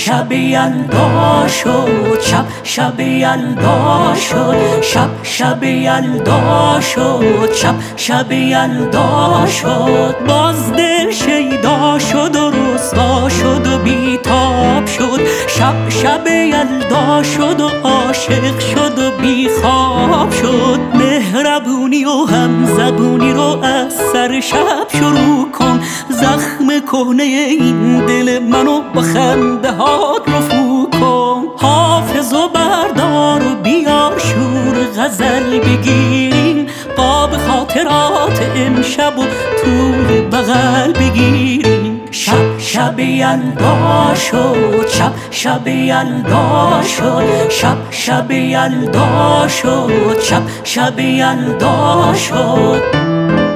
شب یلدا شد، شب یلدا شد، شب یلدا شد، شب یلدا شد. باز دل شیدا شد و رسوا شد و بیتاب شد. شب یلدا شد و عاشق شد و بیخواب شد. مهربونی و همزبونی رو از سر شب شروع کن. زخم کهنه این دل منو با خنده هات رفو کن. حافظ و بردار و بیار شور غزل بگیریم. قاب خاطرات امشب و طول بغل بگیریم. شب یلدا شد، شب یلدا شد، شب یلدا شد، شب یلدا شد.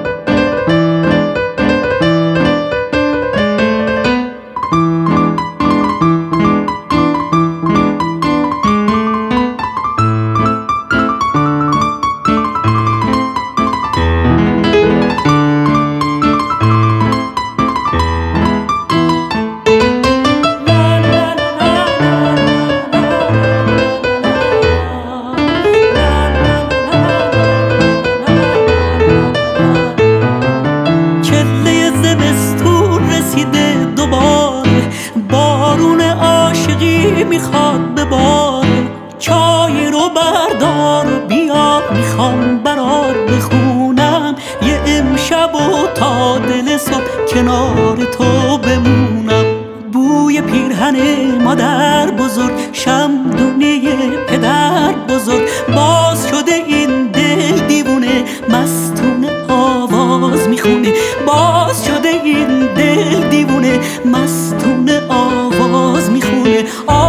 بارون عاشقی میخواد بباره. چای رو بردار و بیار، میخوام برات بخونم یه امشب و تا دل صبح کنار تو بمونم. بوی پیرهن مادر بزرگ، شمدونی پدر بزرگ. باز شده این دل دیوونه، مستونه آواز میخونه. باز شده این دل دیوونه، مستونه آواز میخونه.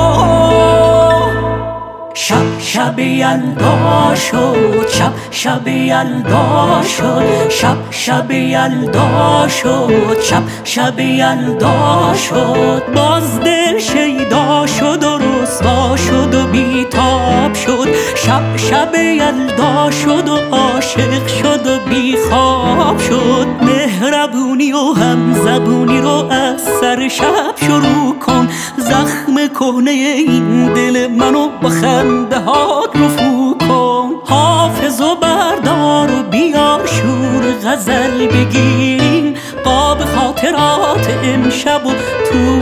شب یلدا شد، شب یلدا شد، شب یلدا شد، شب یلدا شد. باز دل شیدا شد و رسوا شد و بیتاب شد. شب یلدا شد و عاشق شد و بیخواب شد. مهربونی و همزبونی رو از سر شب شروع کن. زخم کهنه این دل منو با خنده هات رفو کن. حافظ و بردار و بیار شور غزل بگیریم. قاب خاطرات امشب و تو